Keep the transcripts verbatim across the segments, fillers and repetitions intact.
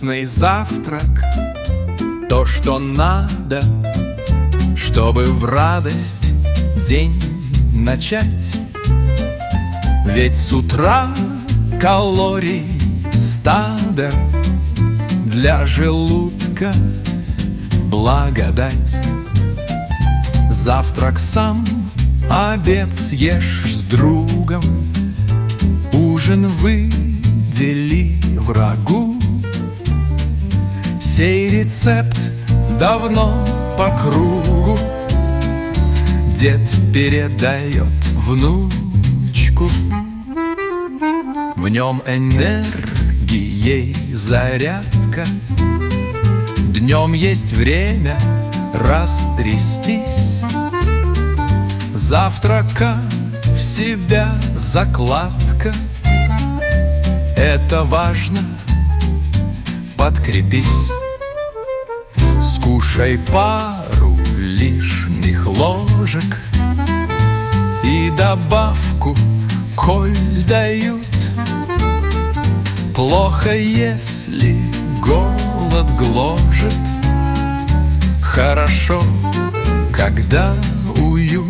Вкусный завтрак, то, что надо, чтобы в радость день начать. Ведь с утра калорий стадо, для желудка благодать. Завтрак сам, обед съешь с другом, ужин выдели врагу. Сей рецепт давно по кругу дед передает внучку. В нем энергией зарядка, днем есть время растрястись. Завтрака в себя закладка, это важно, подкрепись. Скушай пару лишних ложек и добавку, коль дают. Плохо, если голод гложет, хорошо, когда уют.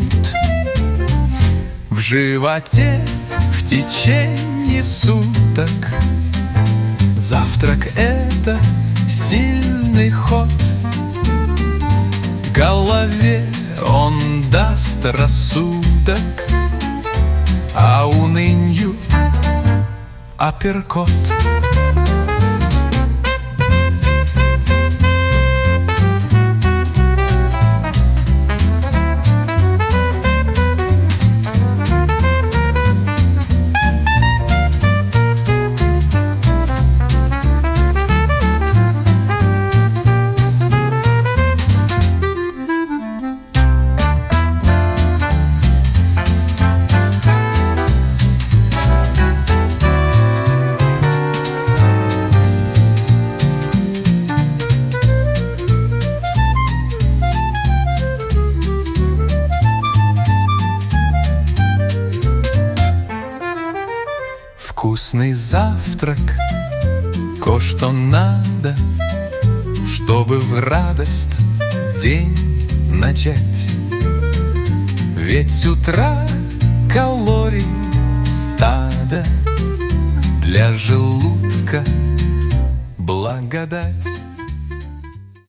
В животе в течение суток завтрак — это сильный ход. Голове он даст рассудок, а унынью апперкот. Вкусный завтрак, то, что надо, чтобы в радость день начать. Ведь с утра калорий стадо, для желудка благодать.